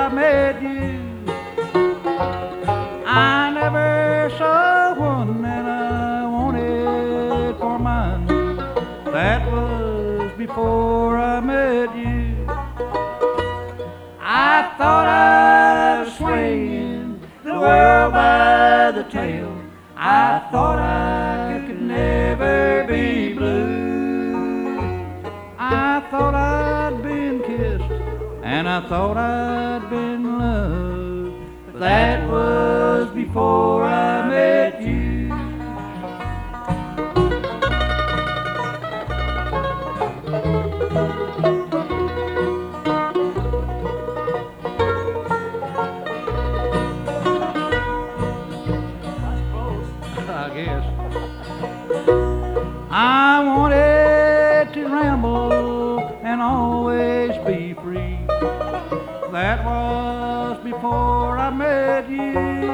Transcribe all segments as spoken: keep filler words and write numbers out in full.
I met you. I never saw one that I wanted for mine. That was before I met you. I thought I was swinging the world by the tail. I thought I could never be blue. I thought I'd been kissed and I thought I'd been loved, but that was before I met you. I wanted to ramble and always be free. That was before I met you.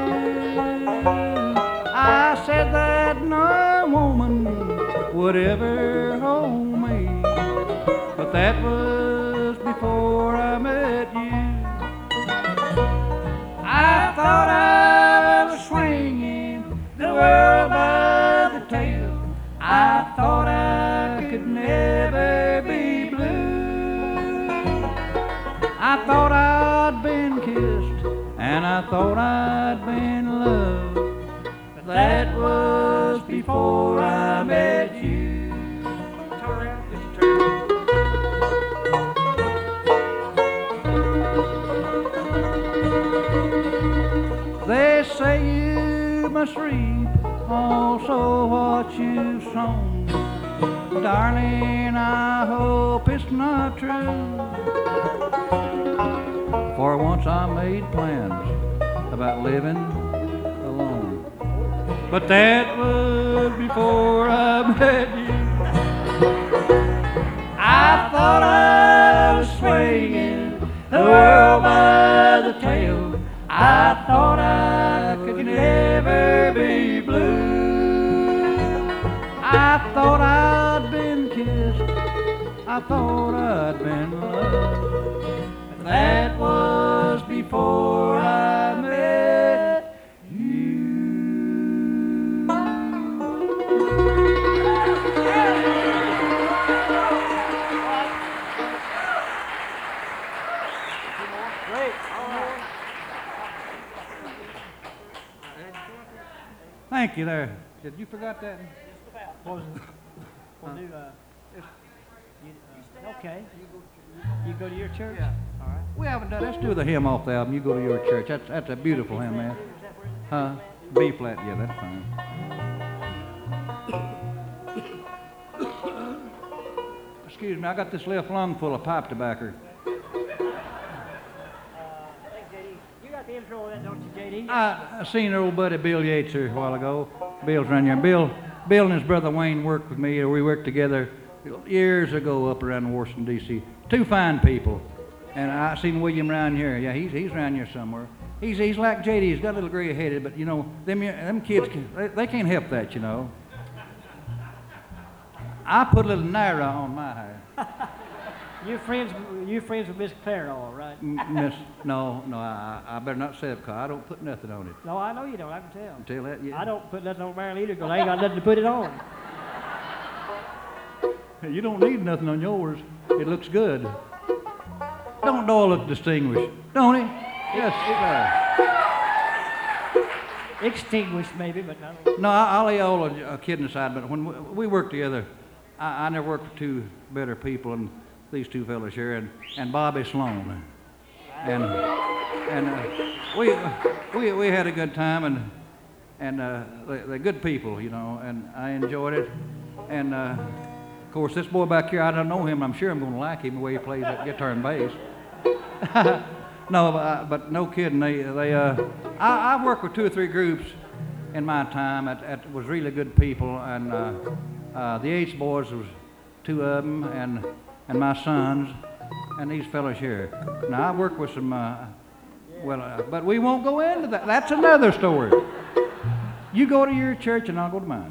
I said that no woman would ever hold me, but that was before I met you. I thought I was swinging the world by the tail. I thought I could never be blue. I thought I'd been kissed and I thought I'd been loved, but that was before I met you. Turn around, just turn. They say you must reap also what you've sown. Darling, I hope it's not true. For once I made plans about living alone, but that was before I met you. I thought I was swinging the world by the tail. I thought I could never be blue. I thought I'd been kissed, I thought I'd been loved, but that was before I met you. Great. All right. Thank you there. Did you forgot that? What was it? We'll do, uh, you, uh, okay. You go to your church? Yeah. All right. We haven't done. Let's do the hymn off the album. You go to your church. That's that's a beautiful hymn, man. Huh? B flat. Yeah, that's fine. Excuse me. I got this left lung full of pipe tobacco. You got the intro of that, don't you, J D? I, I seen our old buddy Bill Yates here a while ago. Bill's around here. Bill, Bill and his brother Wayne worked with me, or we worked together years ago up around Washington, D C Two fine people. And I seen William around here. Yeah, he's he's around here somewhere. He's he's like J D. He's got a little gray headed, but you know them them kids can, they, they can't help that, you know. I put a little naira on my hair. You friends? You friends with Miss Clairol, right? M- Miss, no, no, I, I better not say it because I don't put nothing on it. No, I know you don't. I can tell. Tell that, yeah. I don't put nothing on mine either because I ain't got nothing to put it on. You don't need nothing on yours. It looks good. Don't Doyle look distinguished, don't he? Yes, sir. Extinguished, maybe, but I don't. No, I, I'll lay all of uh, kidding aside, but when we, we worked together, I, I never worked with two better people than these two fellas here, and, and Bobby Sloan. And and uh, we, we we had a good time, and and uh, they, they're good people, you know, and I enjoyed it. And uh, of course, this boy back here, I don't know him. I'm sure I'm going to like him the way he plays that guitar and bass. No, but, uh, but no kidding. They they uh, I, I worked with two or three groups in my time. That, that was really good people, and uh, uh, the Yates boys was two of them, and and my sons, and these fellows here. Now I worked with some. Uh, well, uh, but we won't go into that. That's another story. You go to your church, and I'll go to mine.